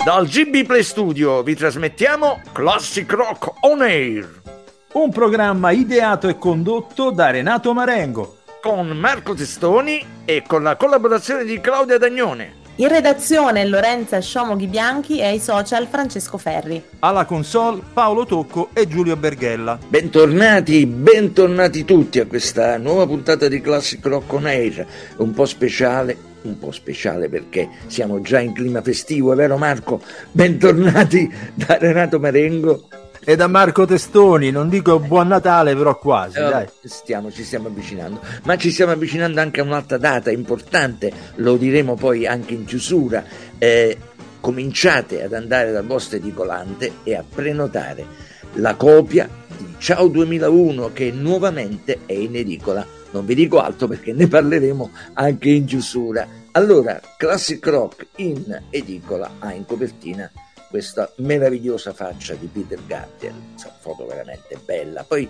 Dal GB Play Studio vi trasmettiamo Classic Rock On Air, un programma ideato e condotto da Renato Marengo, con Marco Testoni e con la collaborazione di Claudia Dagnone. In redazione Lorenza Sciomoghi Bianchi e ai social Francesco Ferri. Alla console Paolo Tocco e Giulio Berghella. Bentornati tutti a questa nuova puntata di Classic Rock On Air, un po' speciale perché siamo già in clima festivo, è vero Marco? Bentornati da Renato Marengo e da Marco Testoni. Non dico buon Natale, però quasi, dai. Ci stiamo avvicinando, ma ci stiamo avvicinando anche a un'altra data importante, lo diremo poi anche in chiusura. Cominciate ad andare dal vostro edicolante e a prenotare la copia di Ciao 2001 che nuovamente è in edicola. Non vi dico altro perché ne parleremo anche in chiusura. Allora, Classic Rock in edicola ha in copertina questa meravigliosa faccia di Peter Gabriel, foto veramente bella. Poi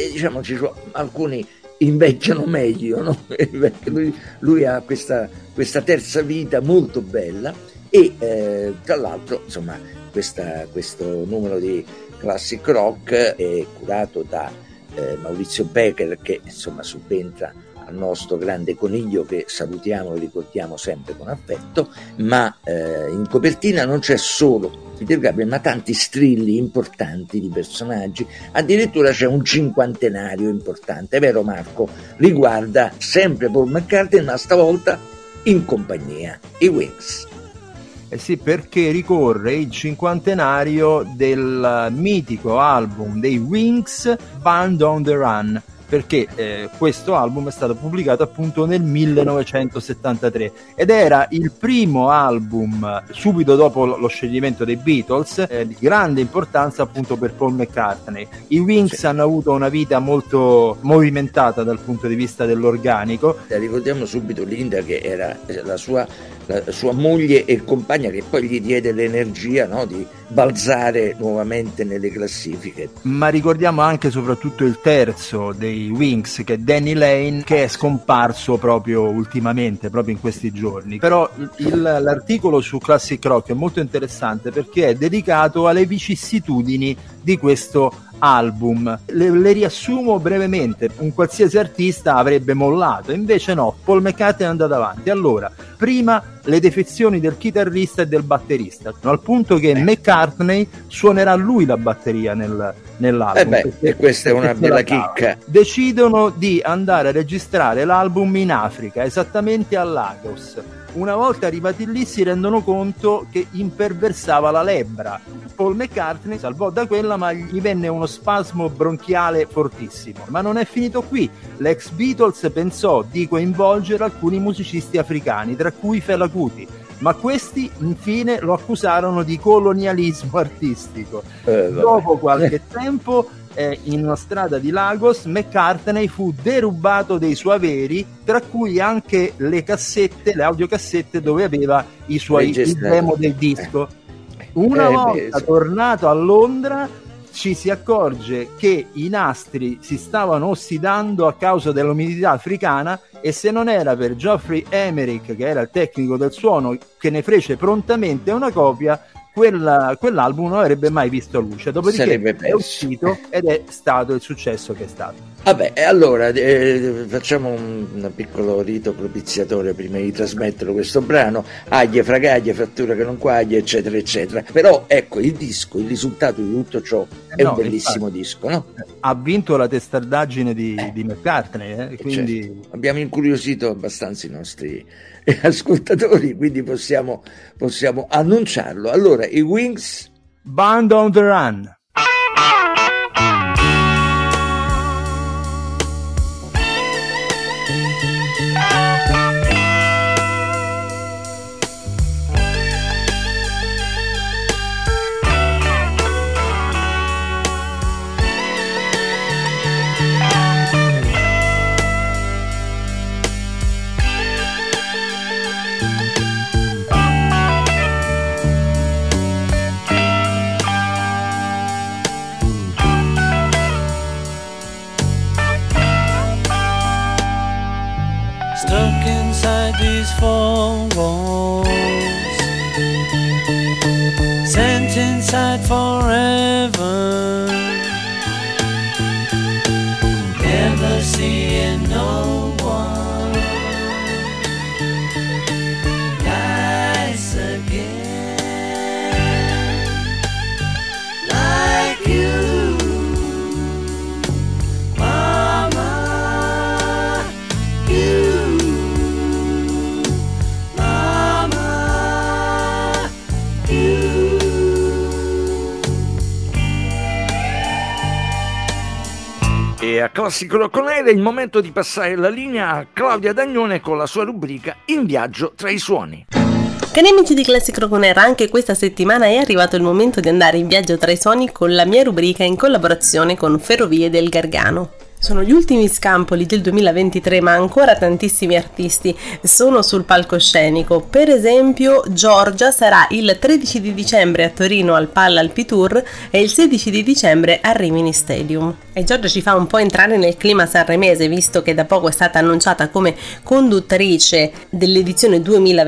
alcuni invecchiano meglio, no? Lui ha questa terza vita molto bella e tra l'altro insomma questo numero di Classic Rock è curato da Maurizio Becker, che insomma subentra al nostro grande coniglio, che salutiamo e ricordiamo sempre con affetto, ma in copertina non c'è solo Peter Gabriel, ma tanti strilli importanti di personaggi, addirittura c'è un cinquantenario importante, è vero Marco? Riguarda sempre Paul McCartney, ma stavolta in compagnia, i Wings. Eh sì, perché ricorre il cinquantenario del mitico album dei Wings, Band on the Run, perché questo album è stato pubblicato appunto nel 1973 ed era il primo album subito dopo lo scioglimento dei Beatles, di grande importanza appunto per Paul McCartney. I Wings hanno avuto una vita molto movimentata dal punto di vista dell'organico. Ricordiamo subito Linda, che era la sua moglie e compagna, che poi gli diede l'energia, no, di balzare nuovamente nelle classifiche. Ma ricordiamo anche soprattutto il terzo dei Wings, che è Danny Lane, che è scomparso proprio ultimamente, proprio in questi giorni. Però l'articolo su Classic Rock è molto interessante perché è dedicato alle vicissitudini di questo album. Le riassumo brevemente. Un qualsiasi artista avrebbe mollato, invece no, Paul McCartney è andato avanti. Allora, prima le defezioni del chitarrista e del batterista, al punto che McCartney suonerà lui la batteria nell'album. E questa è una bella chicca. Decidono di andare a registrare l'album in Africa, esattamente a Lagos. Una volta arrivati lì si rendono conto che imperversava la lebbra. Paul McCartney salvò da quella, ma gli venne uno spasmo bronchiale fortissimo. Ma non è finito qui. L'ex Beatles pensò di coinvolgere alcuni musicisti africani, tra cui Fela Kuti, ma questi infine lo accusarono di colonialismo artistico. Dopo qualche tempo, in una strada di Lagos, McCartney fu derubato dei suoi averi, tra cui anche le audiocassette dove aveva il demo del disco. Una volta tornato a Londra ci si accorge che i nastri si stavano ossidando a causa dell'umidità africana, e se non era per Geoffrey Emerick, che era il tecnico del suono, che ne fece prontamente una copia, quell'album non avrebbe mai visto luce. Dopodiché è uscito ed è stato il successo che è stato. Vabbè, allora facciamo un piccolo rito propiziatore prima di trasmettere questo brano. Aglie, fragaglie, frattura che non quaglie, eccetera eccetera. Però ecco, il risultato di tutto ciò è un bellissimo disco, no? Ha vinto la testardaggine di McCartney, quindi certo. Abbiamo incuriosito abbastanza i nostri ascoltatori, quindi possiamo annunciarlo. Allora, i Wings, Band on the Run. Stuck inside these four walls, inside forever, never seeing no one nice again like you, Mama, you, Mama, you. E a Classico Rocconere è il momento di passare la linea a Claudia Dagnone con la sua rubrica In viaggio tra i suoni. Cari amici di Classic Rock On Air, anche questa settimana è arrivato il momento di andare in viaggio tra i suoni con la mia rubrica in collaborazione con Ferrovie del Gargano. Sono gli ultimi scampoli del 2023, ma ancora tantissimi artisti sono sul palcoscenico. Per esempio, Giorgia sarà il 13 di dicembre a Torino al Palla Alpitour e il 16 di dicembre a Rimini Stadium. E Giorgia ci fa un po' entrare nel clima sanremese, visto che da poco è stata annunciata come conduttrice dell'edizione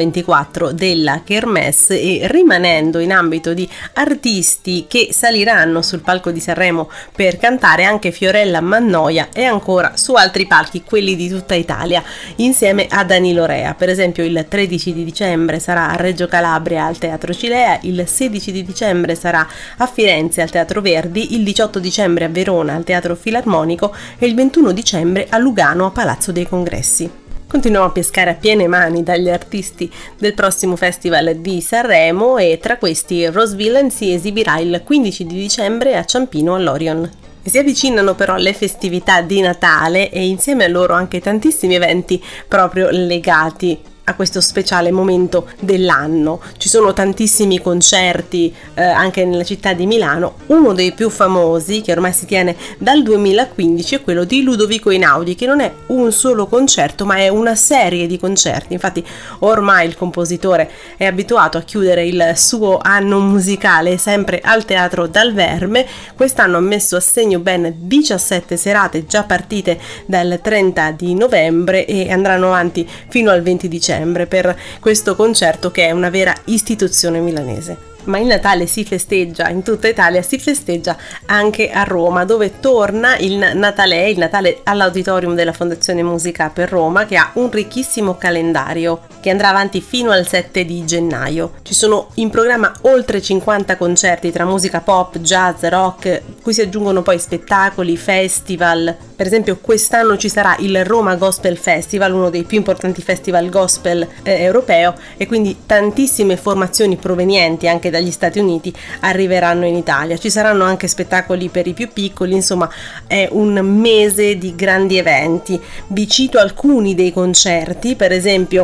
2024 della Kermesse, e rimanendo in ambito di artisti che saliranno sul palco di Sanremo per cantare, anche Fiorella Mannoia e ancora su altri palchi, quelli di tutta Italia, insieme a Danilo Rea. Per esempio il 13 di dicembre sarà a Reggio Calabria al Teatro Cilea, il 16 di dicembre sarà a Firenze al Teatro Verdi, il 18 dicembre a Verona al Teatro Filarmonico e il 21 dicembre a Lugano a Palazzo dei Congressi. Continuiamo a pescare a piene mani dagli artisti del prossimo Festival di Sanremo, e tra questi Rose Villain si esibirà il 15 di dicembre a Ciampino all'Orion. Si avvicinano però le festività di Natale e insieme a loro anche tantissimi eventi proprio legati a questo speciale momento dell'anno. Ci sono tantissimi concerti anche nella città di Milano. Uno dei più famosi, che ormai si tiene dal 2015, è quello di Ludovico Einaudi, che non è un solo concerto ma è una serie di concerti. Infatti ormai il compositore è abituato a chiudere il suo anno musicale sempre al Teatro Dal Verme. Quest'anno ha messo a segno ben 17 serate già partite dal 30 di novembre e andranno avanti fino al 20 dicembre per questo concerto, che è una vera istituzione milanese. Ma il Natale si festeggia in tutta Italia, si festeggia anche a Roma, dove torna il Natale all'Auditorium della Fondazione Musica per Roma, che ha un ricchissimo calendario che andrà avanti fino al 7 di gennaio. Ci sono in programma oltre 50 concerti tra musica pop, jazz, rock, cui si aggiungono poi spettacoli, festival. Per esempio quest'anno ci sarà il Roma Gospel Festival, uno dei più importanti festival gospel europeo, e quindi tantissime formazioni provenienti anche dagli Stati Uniti arriveranno in Italia. Ci saranno anche spettacoli per i più piccoli, insomma è un mese di grandi eventi. Vi cito alcuni dei concerti. Per esempio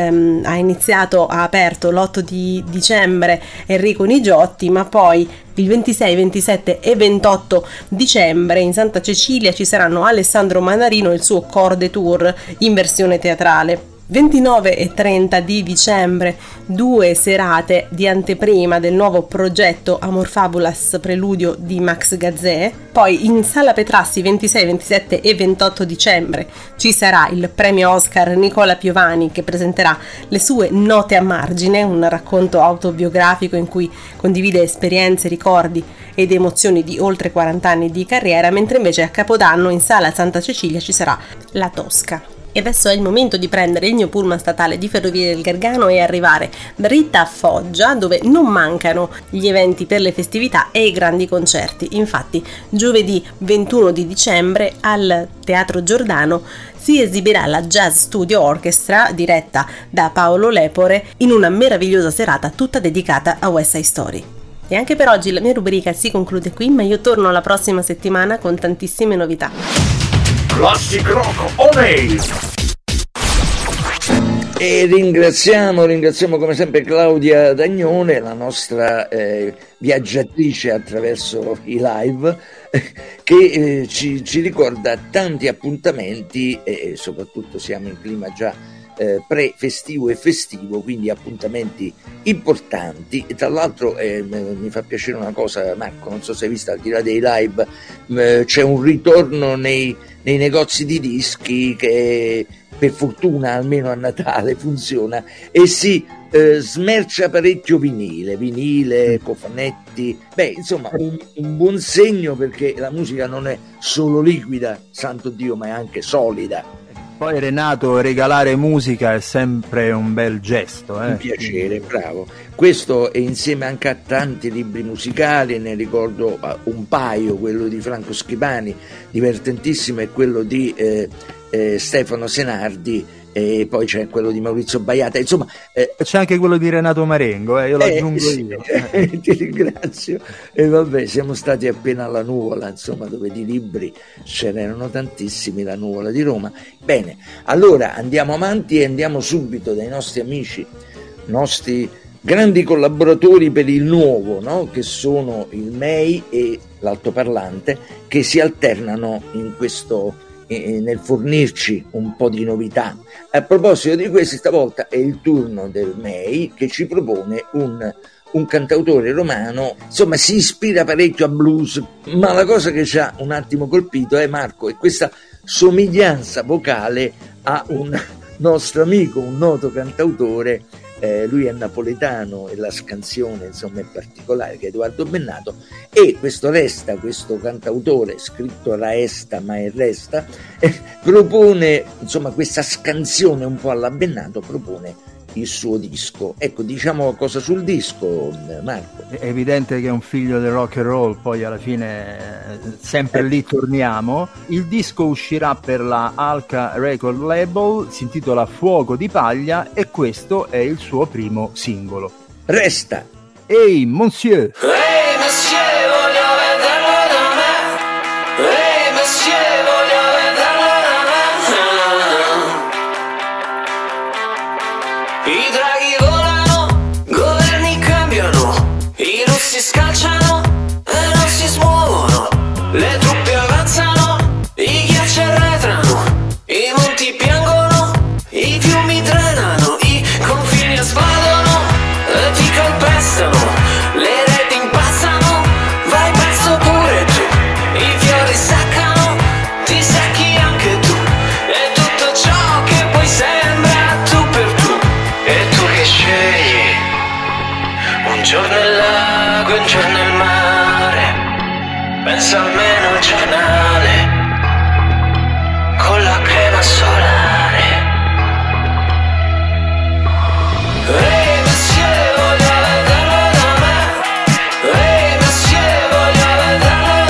ha aperto l'8 di dicembre Enrico Nigiotti, ma poi il 26, 27 e 28 dicembre in Santa Cecilia ci saranno Alessandro Manarino e il suo Corde Tour in versione teatrale. 29 e 30 di dicembre 2 serate di anteprima del nuovo progetto Amor Fabulas Preludio di Max Gazzè. Poi in Sala Petrassi 26, 27 e 28 dicembre ci sarà il premio Oscar Nicola Piovani, che presenterà le sue Note a margine, un racconto autobiografico in cui condivide esperienze, ricordi ed emozioni di oltre 40 anni di carriera, mentre invece a Capodanno in Sala Santa Cecilia ci sarà La Tosca. E adesso è il momento di prendere il mio pullman statale di Ferrovie del Gargano e arrivare dritta a Foggia, dove non mancano gli eventi per le festività e i grandi concerti. Infatti giovedì 21 di dicembre al Teatro Giordano si esibirà la Jazz Studio Orchestra, diretta da Paolo Lepore, in una meravigliosa serata tutta dedicata a West Side Story. E anche per oggi la mia rubrica si conclude qui, ma io torno la prossima settimana con tantissime novità. Classic Rock On Air. E ringraziamo come sempre Claudia Dagnone, la nostra viaggiatrice attraverso i live, che ci ricorda tanti appuntamenti, e soprattutto siamo in clima già pre-festivo e festivo, quindi appuntamenti importanti. E tra l'altro mi fa piacere una cosa, Marco, non so se hai visto, al di là dei live c'è un ritorno nei negozi di dischi che per fortuna almeno a Natale funziona, e si smercia parecchio vinile, cofanetti, insomma un buon segno, perché la musica non è solo liquida, santo Dio, ma è anche solida. Poi Renato, regalare musica è sempre un bel gesto. Un piacere, bravo. Questo è insieme anche a tanti libri musicali, ne ricordo un paio, quello di Franco Schipani, divertentissimo, e quello di Stefano Senardi, e poi c'è quello di Maurizio Baiata, insomma c'è anche quello di Renato Marengo, io lo aggiungo io. Ti ringrazio. E vabbè, siamo stati appena alla Nuvola, insomma, dove di libri ce n'erano tantissimi, la Nuvola di Roma. Bene, allora andiamo avanti e andiamo subito dai nostri amici, nostri grandi collaboratori per il nuovo, no? Che sono il MEI e l'altoparlante, che si alternano in questo, nel fornirci un po' di novità. A proposito di questo, stavolta è il turno del MEI, che ci propone un cantautore romano, insomma si ispira parecchio a blues, ma la cosa che ci ha un attimo colpito, Marco, è questa somiglianza vocale a un nostro amico, un noto cantautore, lui è napoletano e la scansione insomma è particolare, che è Edoardo Bennato, e questo cantautore scritto Raesta ma è Resta, propone insomma questa scansione un po' alla Bennato, propone il suo disco. Ecco, diciamo cosa sul disco, Marco. È evidente che è un figlio del rock and roll, poi alla fine sempre lì torniamo. Il disco uscirà per la Alca Record Label, si intitola Fuoco di Paglia, e questo è il suo primo singolo. Resta. Ehi, monsieur! Ehi, monsieur, voglio vederlo da me. Ehi, monsieur, voglio vederlo da me. I draghi volano, governi cambiano, i russi scalciano e non si smuovono, le truppe avanzano, i ghiacci arretrano, i monti piangono, i fiumi drenano, i confini esplodono e ti calpestano, le reti impazzano, vai pezzo pure tu, i fiori seccano, ti secchi anche tu, e tutto ciò che poi sembra tu per tu. E tu che scegli, un giorno il lago, un giorno il mare, pensa almeno al giornale, con la crema solare. Ehi, monsieur, voglio vederlo da me. Ehi, monsieur, voglio vederlo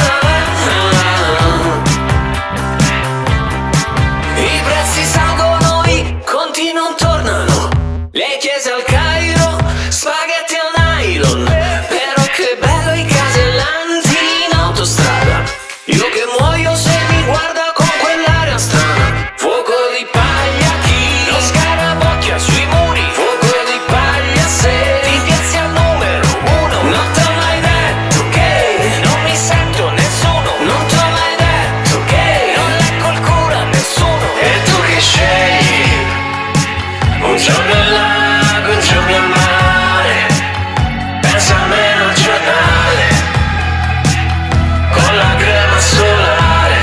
da me. I prezzi salgono, i conti non tornano, le chiese al Cairo, spaghetti al nylon, però che bello i casellanti in autostrada. Io che muoio se mi guarda con quell'aria strana. Fuoco di paglia chi lo scarabocchia sui muri. Fuoco di paglia se ti piazzi al numero uno. Non t'ho mai detto che non mi sento nessuno. Non t'ho mai detto che non leggo il cuore a nessuno. E tu che scegli, un giorno il lago, un giorno il mare, pensa almeno al giornale, con la crema solare,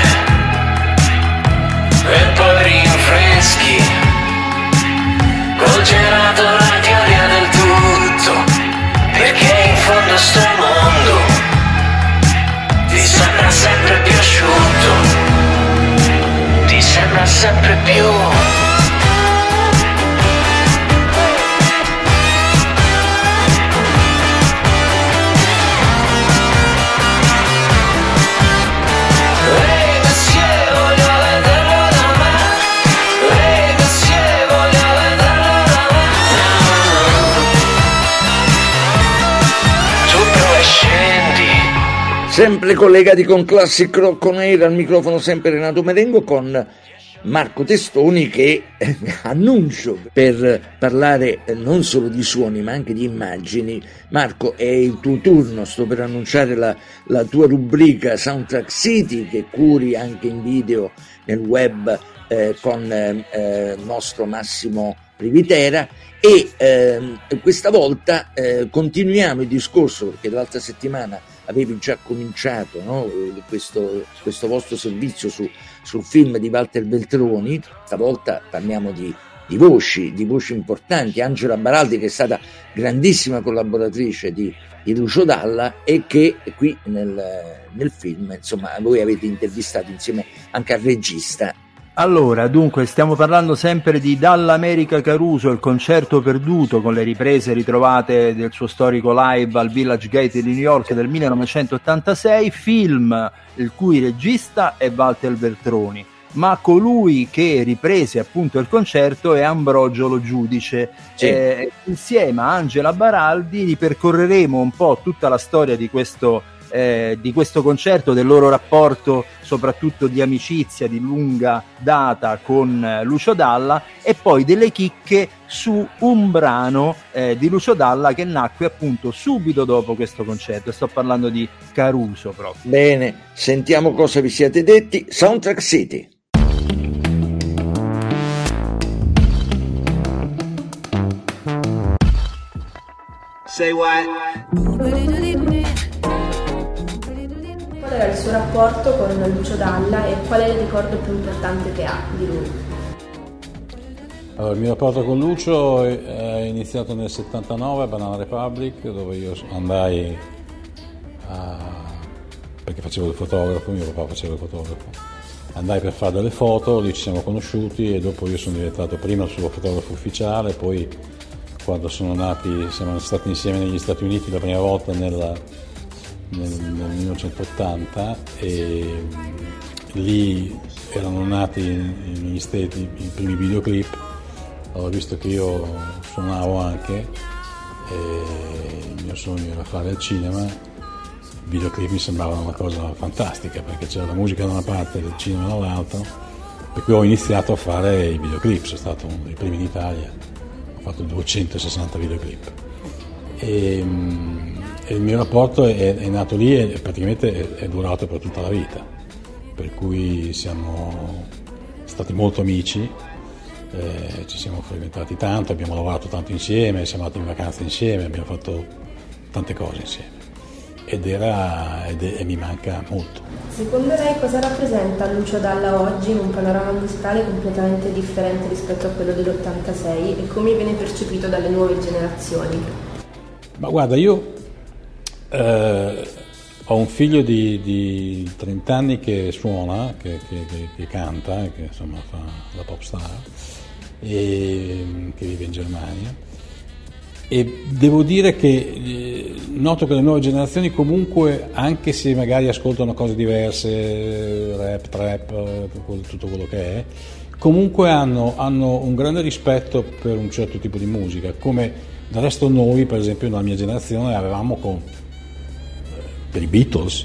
e poi rinfreschi, col gelato la teoria del tutto, perché in fondo sto mondo ti sembra sempre più asciutto, ti sembra sempre più. Ehi, monsieur, voglio vederlo da me. Ehi, monsieur, voglio vederlo da me. Tu però scendi. Sempre collegati con Classic Rock On Air, al microfono sempre Renato Marengo con Marco Testoni, che annuncio per parlare non solo di suoni ma anche di immagini. Marco, è il tuo turno, sto per annunciare la tua rubrica Soundtrack City, che curi anche in video nel web con nostro Massimo Privitera, e questa volta continuiamo il discorso, perché l'altra settimana avevi già cominciato, no? questo vostro servizio sul film di Walter Veltroni. Stavolta parliamo di voci importanti. Angela Baraldi, che è stata grandissima collaboratrice di Lucio Dalla e che qui nel film, insomma, voi avete intervistato insieme anche al regista. Allora, dunque, stiamo parlando sempre di Dall'America Caruso, il concerto perduto, con le riprese ritrovate del suo storico live al Village Gate di New York del 1986, film il cui regista è Walter Veltroni, ma colui che riprese appunto il concerto è Ambrogio Lo Giudice. Sì. Insieme a Angela Baraldi ripercorreremo un po' tutta la storia di questo concerto, del loro rapporto soprattutto di amicizia di lunga data con Lucio Dalla, e poi delle chicche su un brano di Lucio Dalla che nacque appunto subito dopo questo concerto. Sto parlando di Caruso proprio. Bene, sentiamo cosa vi siete detti. Soundtrack City. Say what? Qual era il suo rapporto con Lucio Dalla e qual è il ricordo più importante che ha di lui? Allora, il mio rapporto con Lucio è iniziato nel 79 a Banana Republic, dove io andai perché facevo il fotografo, mio papà faceva il fotografo. Andai per fare delle foto, lì ci siamo conosciuti e dopo io sono diventato prima il suo fotografo ufficiale, poi quando siamo stati insieme negli Stati Uniti la prima volta nel 1980 e lì erano nati negli Stati i primi videoclip. Allora, visto che io suonavo anche e il mio sogno era fare il cinema, i videoclip mi sembravano una cosa fantastica perché c'era la musica da una parte e il cinema dall'altra, per cui ho iniziato a fare i videoclip. Sono stato uno dei primi in Italia, ho fatto 260 videoclip e il mio rapporto è nato lì e praticamente è durato per tutta la vita, per cui siamo stati molto amici, ci siamo frequentati tanto, abbiamo lavorato tanto insieme, siamo andati in vacanza insieme, abbiamo fatto tante cose insieme e mi manca molto. Secondo lei cosa rappresenta Lucio Dalla oggi in un panorama musicale completamente differente rispetto a quello dell'86 e come viene percepito dalle nuove generazioni? Ma guarda, io ho un figlio di 30 anni che suona, che canta, che insomma fa la pop star, e che vive in Germania, e devo dire che noto che le nuove generazioni comunque, anche se magari ascoltano cose diverse, rap, trap, tutto quello che è, comunque hanno un grande rispetto per un certo tipo di musica, come del resto noi, per esempio nella mia generazione, avevamo per i Beatles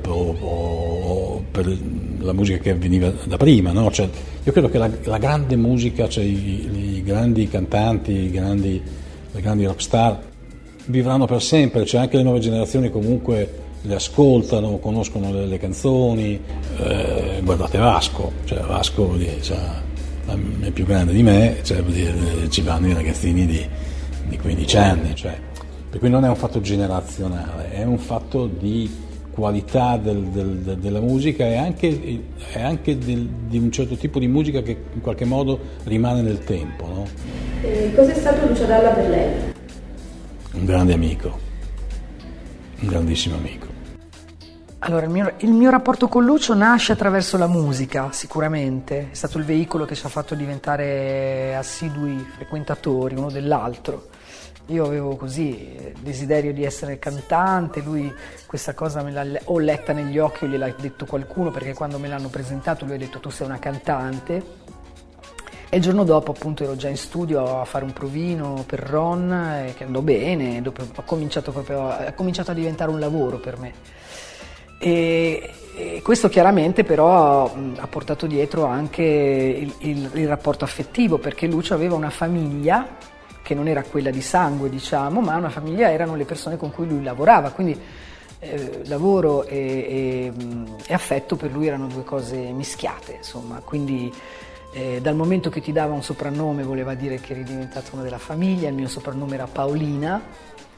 o per la musica che veniva da prima, no? Cioè, io credo che la grande musica, cioè i grandi cantanti, le grandi rock star vivranno per sempre, cioè anche le nuove generazioni comunque le ascoltano, conoscono le canzoni. Guardate Vasco, cioè Vasco è più grande di me, cioè, ci vanno i ragazzini di 15 anni, cioè. Per cui non è un fatto generazionale, è un fatto di qualità della musica e anche di un certo tipo di musica che in qualche modo rimane nel tempo, no? Cos'è stato Lucio Dalla per lei? Un grande amico, un grandissimo amico. Allora, il mio rapporto con Lucio nasce attraverso la musica, sicuramente. È stato il veicolo che ci ha fatto diventare assidui frequentatori uno dell'altro. Io avevo così desiderio di essere cantante, lui questa cosa ho letta negli occhi, o gliel'ha detto qualcuno, perché quando me l'hanno presentato lui ha detto tu sei una cantante, e il giorno dopo appunto ero già in studio a fare un provino per Ron che andò bene, dopo ha cominciato a diventare un lavoro per me. E questo chiaramente però ha portato dietro anche il rapporto affettivo, perché Lucio aveva una famiglia che non era quella di sangue, diciamo, ma una famiglia erano le persone con cui lui lavorava, quindi lavoro e affetto per lui erano due cose mischiate, insomma, quindi dal momento che ti dava un soprannome voleva dire che eri diventato uno della famiglia. Il mio soprannome era Paolina,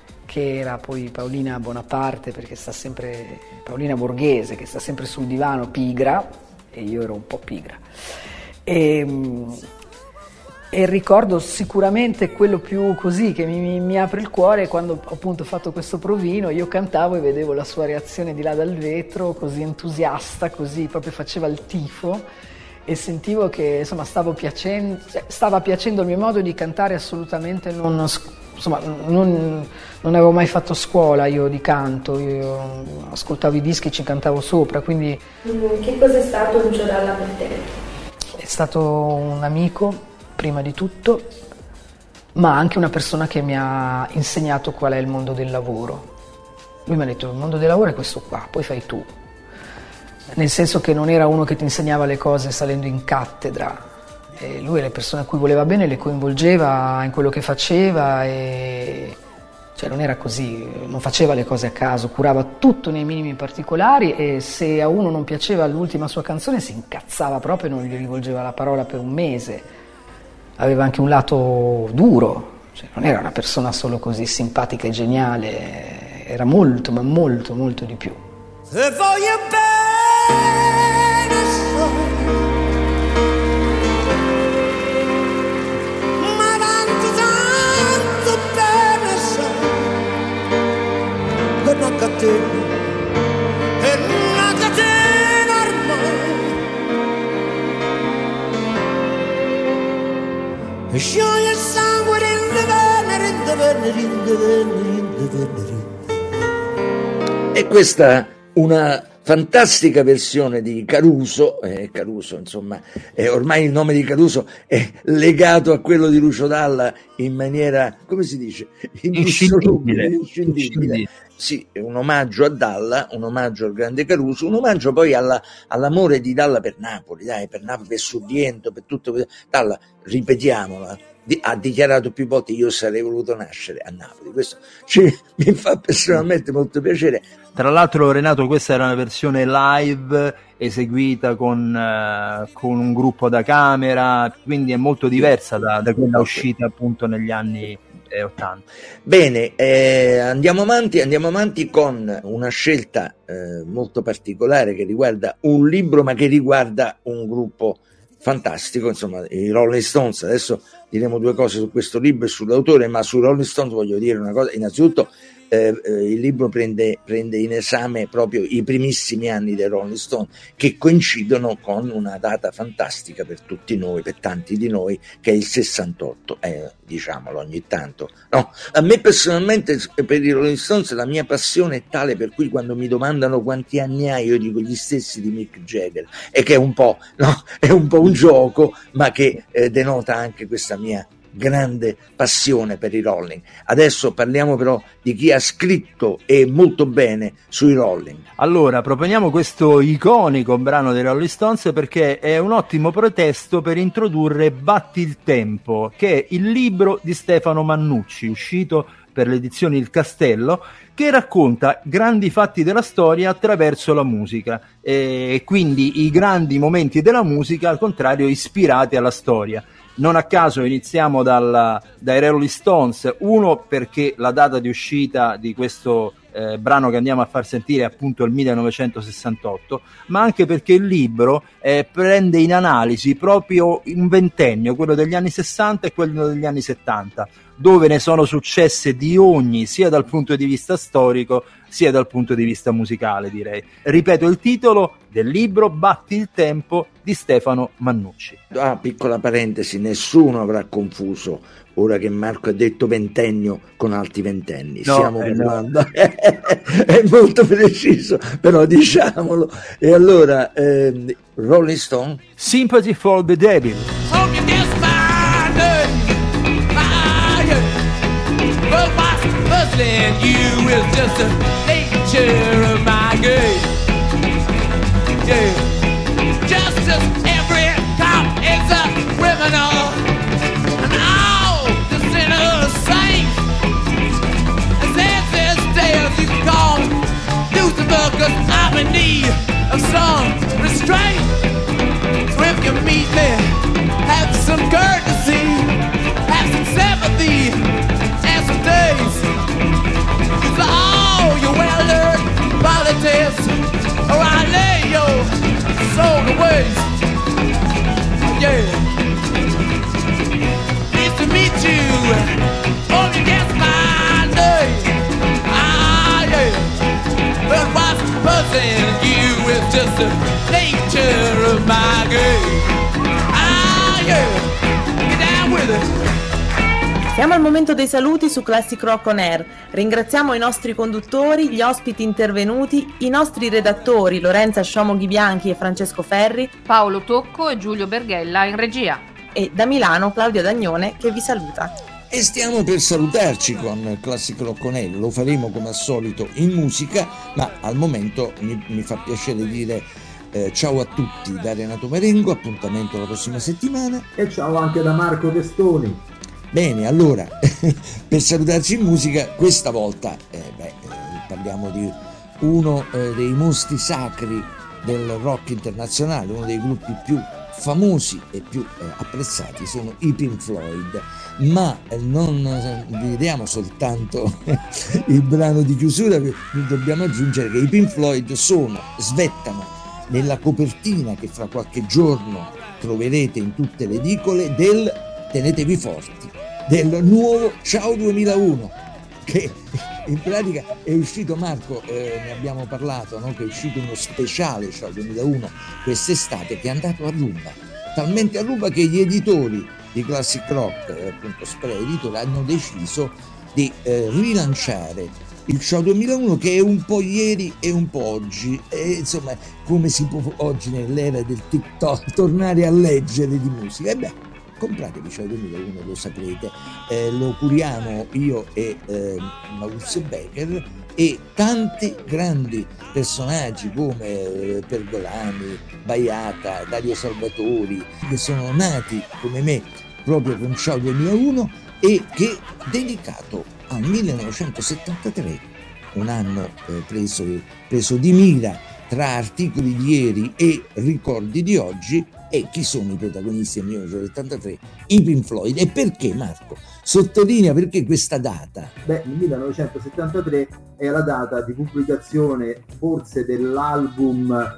che era poi Paolina Bonaparte, perché sta sempre, Paolina Borghese, che sta sempre sul divano pigra, e io ero un po' pigra. E ricordo sicuramente quello più così che mi apre il cuore quando ho appunto fatto questo provino. Io cantavo e vedevo la sua reazione di là dal vetro, così entusiasta, così proprio faceva il tifo, e sentivo che insomma stava piacendo il mio modo di cantare. Assolutamente non avevo mai fatto scuola io di canto, io ascoltavo i dischi e ci cantavo sopra, quindi... Che cosa è stato Lucio Dalla per te? È stato un amico, prima di tutto, ma anche una persona che mi ha insegnato qual è il mondo del lavoro. Lui mi ha detto: il mondo del lavoro è questo qua, poi fai tu. Nel senso che non era uno che ti insegnava le cose salendo in cattedra. E lui le persone a cui voleva bene le coinvolgeva in quello che faceva, e cioè non era così, non faceva le cose a caso, curava tutto nei minimi particolari, e se a uno non piaceva l'ultima sua canzone si incazzava proprio e non gli rivolgeva la parola per un mese. Aveva anche un lato duro, cioè non era una persona solo così simpatica e geniale, era molto, ma molto, molto di più. Se voglio bene ma tanto bene per una catena ormai. E scioglie il sangue E questa una fantastica versione di Caruso. Caruso, insomma, ormai il nome di Caruso è legato a quello di Lucio Dalla in maniera, come si dice, inscindibile. Sì, un omaggio a Dalla, un omaggio al grande Caruso, un omaggio poi all'amore di Dalla per Napoli, per Napoli, per Sorrento, per tutto. Dalla, ripetiamola, ha dichiarato più volte: io sarei voluto nascere a Napoli. Questo mi fa personalmente molto piacere. Tra l'altro, Renato, questa era una versione live eseguita con un gruppo da camera, quindi è molto diversa da quella uscita appunto negli anni 80. Bene, andiamo avanti con una scelta molto particolare che riguarda un libro, ma che riguarda un gruppo fantastico, insomma, i Rolling Stones. Adesso diremo due cose su questo libro e sull'autore, ma sui Rolling Stones voglio dire una cosa. Innanzitutto il libro prende in esame proprio i primissimi anni dei Rolling Stone, che coincidono con una data fantastica per tutti noi, per tanti di noi, che è il 68, diciamolo ogni tanto, no? A me personalmente per i Rolling Stones la mia passione è tale per cui quando mi domandano quanti anni hai, io dico gli stessi di Mick Jagger, e che è un po' un gioco, ma che denota anche questa mia grande passione per i Rolling. Adesso parliamo però di chi ha scritto e molto bene sui Rolling. Allora, proponiamo questo iconico brano dei Rolling Stones perché è un ottimo pretesto per introdurre Batti il tempo, che è il libro di Stefano Mannucci, uscito per le edizioni Il Castello, che racconta grandi fatti della storia attraverso la musica, e quindi i grandi momenti della musica, al contrario, ispirati alla storia. Non a caso iniziamo dai Rolling Stones, uno perché la data di uscita di questo brano che andiamo a far sentire è appunto il 1968, ma anche perché il libro prende in analisi proprio un ventennio, quello degli anni 60 e quello degli anni 70, dove ne sono successe di ogni, sia dal punto di vista storico sia dal punto di vista musicale, direi. Ripeto il titolo del libro: Batti il tempo, di Stefano Mannucci. Piccola parentesi, nessuno avrà confuso ora che Marco ha detto ventennio con altri ventenni. No, stiamo parlando è molto preciso, però diciamolo. E allora Rolling Stone, Sympathy for the Devil. You is just the nature of my game. Yeah. Just as every cop is a criminal, and all the sinners saints. And there's this day as you call Lucifer, 'cause I'm in need of some restraint. So if you meet me, have some courtesy, have some sympathy, and some days. Siamo al momento dei saluti su Classic Rock On Air. Ringraziamo i nostri conduttori, gli ospiti intervenuti, i nostri redattori Lorenza Sciomoghi Bianchi e Francesco Ferri, Paolo Tocco e Giulio Berghella in regia. E da Milano Claudia Dagnone che vi saluta. E stiamo per salutarci con Classic Rock On Air, lo faremo come al solito in musica, ma al momento mi fa piacere dire ciao a tutti da Renato Marengo, appuntamento la prossima settimana. E ciao anche da Marco Testoni. Bene, allora, per salutarci in musica, questa volta parliamo di uno dei mostri sacri del rock internazionale, uno dei gruppi più famosi e più apprezzati sono i Pink Floyd, ma non vi diamo soltanto il brano di chiusura, dobbiamo aggiungere che i Pink Floyd svettano nella copertina che fra qualche giorno troverete in tutte le edicole tenetevi forti, del nuovo Ciao 2001, che in pratica è uscito, Marco, ne abbiamo parlato, no? Che è uscito uno speciale Ciao 2001 quest'estate che è andato a ruba, talmente a ruba che gli editori di Classic Rock, appunto Spray Editore, hanno deciso di rilanciare il Ciao 2001, che è un po' ieri e un po' oggi, e insomma come si può oggi nell'era del TikTok tornare a leggere di musica? E beh, compratevi Ciao 2001, lo saprete, lo curiamo io e Maurizio Becker e tanti grandi personaggi come Pergolani, Baiata, Dario Salvatori, che sono nati come me proprio con Ciao 2001 e che dedicato al 1973, un anno preso di mira tra articoli di ieri e ricordi di oggi. E chi sono i protagonisti del 1973? I Pink Floyd. E perché, Marco? Sottolinea perché questa data. Beh, il 1973 è la data di pubblicazione forse dell'album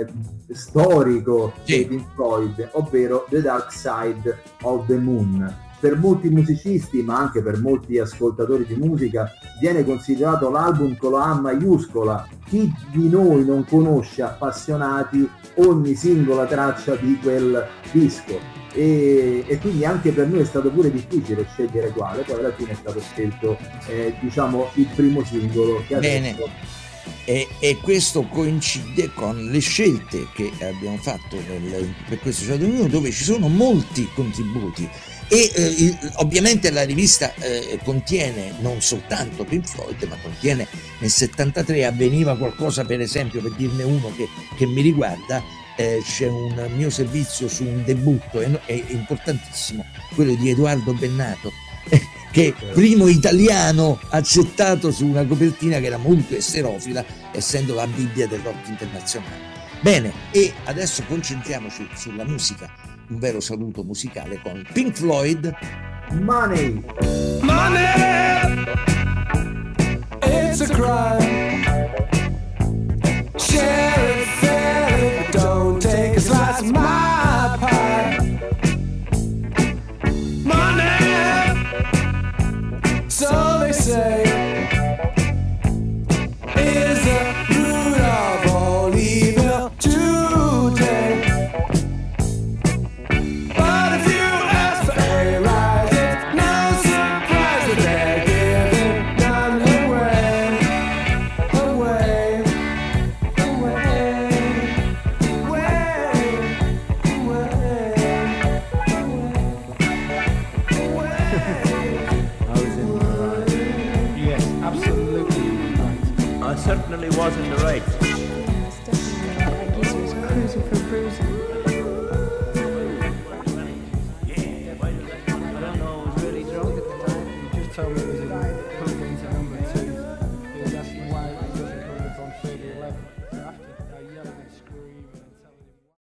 storico dei Pink Floyd, ovvero The Dark Side of the Moon. Per molti musicisti, ma anche per molti ascoltatori di musica, viene considerato l'album con la A maiuscola. Chi di noi non conosce, appassionati, ogni singola traccia di quel disco? E quindi anche per noi è stato pure difficile scegliere quale, poi alla fine è stato scelto il primo singolo che adesso... E questo coincide con le scelte che abbiamo fatto per questo Ciao 2001, dove ci sono molti contributi e ovviamente la rivista contiene non soltanto Pink Floyd, ma contiene nel 73 avveniva qualcosa, per esempio, per dirne uno che mi riguarda, c'è un mio servizio su un debutto è importantissimo, quello di Edoardo Bennato, che primo italiano accettato su una copertina che era molto esterofila, essendo la Bibbia del rock internazionale. Bene, e adesso concentriamoci sulla musica, un vero saluto musicale con Pink Floyd. Money! Money! It's a crime. Share it fairly, but don't take a slice of my pie. Money! So they say, is the root of all evil today. But if you ask for a rise, it's no surprise that they're giving none away, away, certainly was in the right. Yes, definitely. I guess he was cruising for bruising. Yeah, I don't know, I was really drunk at the time. You just told me it was a